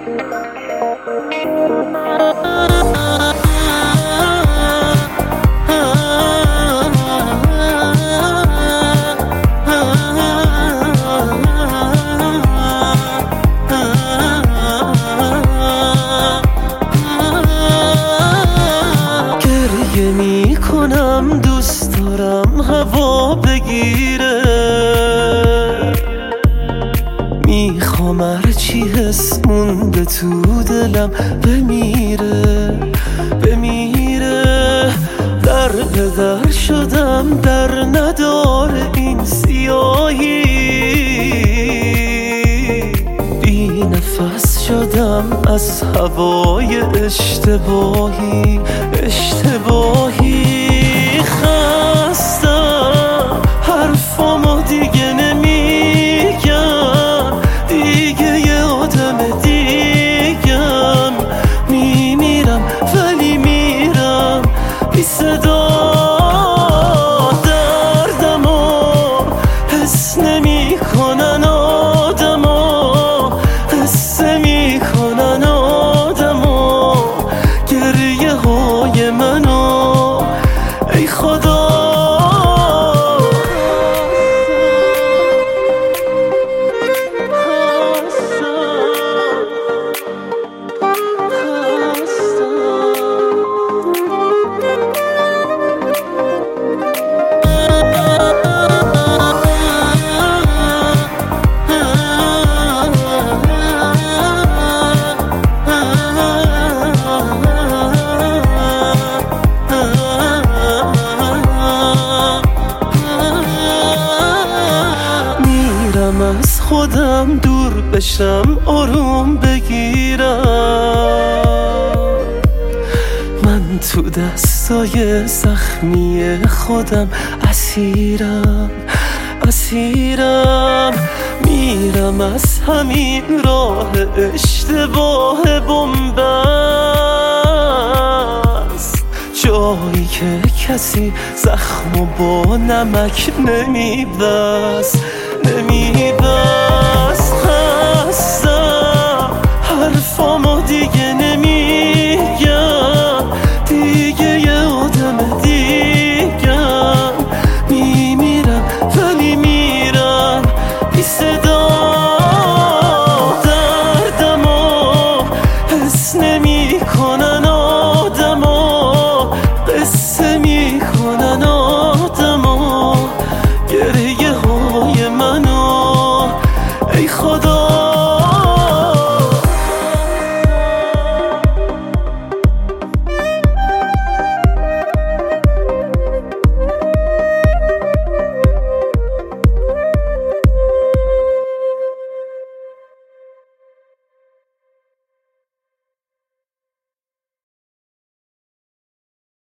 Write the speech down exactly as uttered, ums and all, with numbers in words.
گریه می کنم دوست دارم هوا بگیره، میخوام هرچی حس مونده تو دلم بمیره بمیره. در به در شدم در ندار این سیاهی، بی نفس شدم از هوای اشتباهی اشتباهی. خستم حرفامو دیگه نمیگم، دیگه یه آدم دیگم. میمیرم ولی میرم بی صدا، دردمو حس نمی کنن آدما، قصه می کنن آدما گریه های منو ای خدا. از خودم دور بشم آروم بگیرم، من تو دستای زخمی خودم اسیرم اسیرم. میرم از همین راه اشتباه بن‌بست، جایی که کسی زخمو با نمک نمیبست نمیبست. خستم حرفامو دیگه نمیگم، دیگه یه آدم دیگم. میمیرم ولی میرم بی صدا، دردمو حس نمی کنن آدما، قصه می کنن آدما گریه های منو ای خدا.